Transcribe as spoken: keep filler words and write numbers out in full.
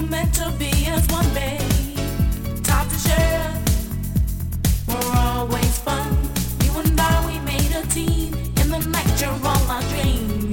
meant to be as one, babe. Time to share. We're always fun. You and I, we made a team. In the night, you're all I dream.